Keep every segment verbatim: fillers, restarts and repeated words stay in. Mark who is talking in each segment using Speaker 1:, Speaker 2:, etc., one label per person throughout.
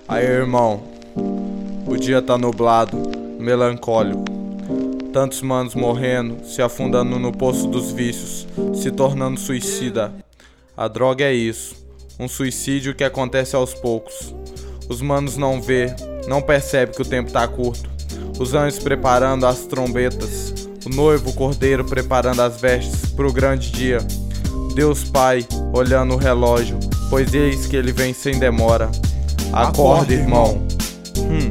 Speaker 1: Aí, irmão, o dia tá nublado, melancólico. Tantos manos morrendo, se afundando no poço dos vícios, se tornando suicida. A droga é isso, um suicídio que acontece aos poucos. Os manos não vê, não percebe que o tempo tá curto. Os anjos preparando as trombetas, o noivo, o cordeiro preparando as vestes pro grande dia. Deus Pai olhando o relógio, pois eis que ele vem sem demora. Acorda, irmão. Hum.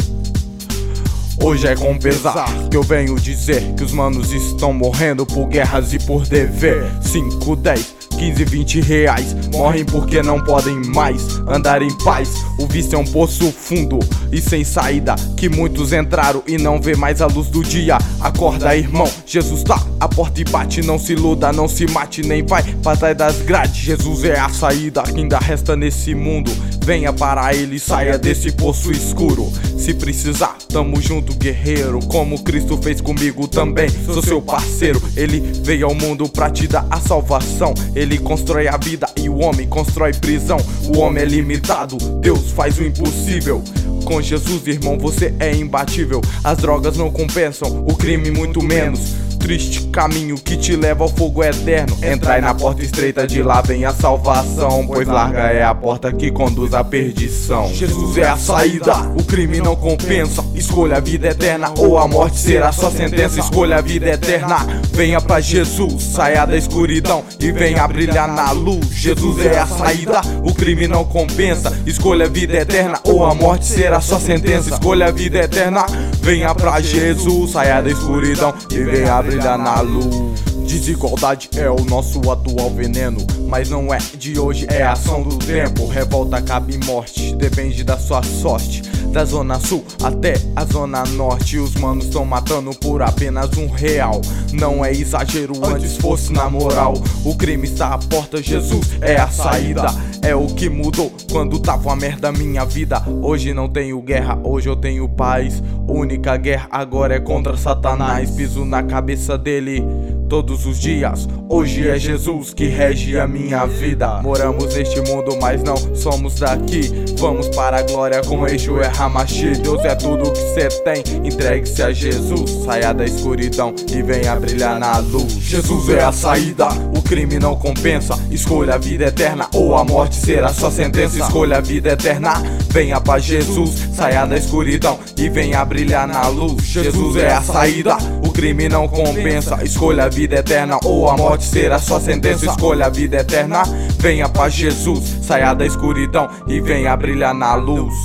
Speaker 1: Hoje é com pesar que eu venho dizer que os manos estão morrendo por guerras e por dever. Cinco, dez, quinze, vinte reais morrem porque não podem mais andar em paz. O vício é um poço fundo e sem saída, que muitos entraram e não vê mais a luz do dia. Acorda, irmão, Jesus tá à porta e bate. Não se iluda, não se mate, nem vai pra trás das grades. Jesus é a saída que ainda resta nesse mundo. Venha para ele e saia desse poço escuro. Se precisar, tamo junto, guerreiro, como Cristo fez comigo também. Sou seu parceiro, ele veio ao mundo pra te dar a salvação. Ele constrói a vida e o homem constrói prisão. O homem é limitado, Deus faz o impossível. Com Jesus, irmão, você é imbatível. As drogas não compensam, o crime muito menos. Triste caminho que te leva ao fogo eterno. Entrai na porta estreita, de lá vem a salvação, pois larga é a porta que conduz à perdição. Jesus é a saída, o crime não compensa. Escolha a vida eterna ou a morte será sua sentença. Escolha a vida eterna, venha pra Jesus, saia da escuridão e venha brilhar na luz. Jesus é a saída, o crime não compensa. Escolha a vida eterna ou a morte será sua sentença. Escolha a vida eterna, venha pra Jesus, saia da escuridão e venha brilhar brilhar na luz. Desigualdade é o nosso atual veneno, mas não é de hoje, é ação do tempo. Revolta acaba em morte, depende da sua sorte. Da zona sul até a zona norte, os manos estão matando por apenas um real. Não é exagero, antes fosse na moral. O crime está à porta, Jesus é a saída. É o que mudou quando tava uma merda minha vida. Hoje não tenho guerra, hoje eu tenho paz. Única guerra agora é contra Satanás. Piso na cabeça dele todos os dias. Hoje é Jesus que rege a minha vida. Moramos neste mundo, mas não somos daqui. Vamos para a glória com eixo é Hamashi. Deus é tudo que cê tem, entregue-se a Jesus. Saia da escuridão e venha brilhar na luz. Jesus é a saída, o crime não compensa. Escolha a vida eterna ou a morte será sua sentença. Escolha a vida eterna, venha pra Jesus, saia da escuridão e venha brilhar na luz. Jesus é a saída, o crime não compensa. Escolha a vida eterna ou a morte será sua sentença. Escolha a vida eterna, venha pra Jesus, saia da escuridão e venha brilhar na luz.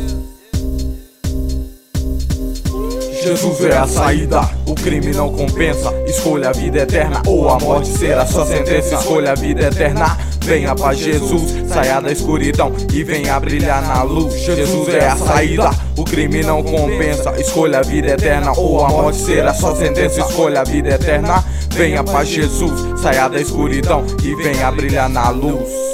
Speaker 1: Jesus é a saída, o crime não compensa. Escolha a vida eterna ou a morte será sua sentença. Escolha a vida eterna, venha pra Jesus, saia da escuridão e venha brilhar na luz. Jesus é a saída, o crime não compensa. Escolha a vida eterna ou a morte será sua sentença. Escolha a vida eterna, venha pra Jesus, saia da escuridão e venha brilhar na luz.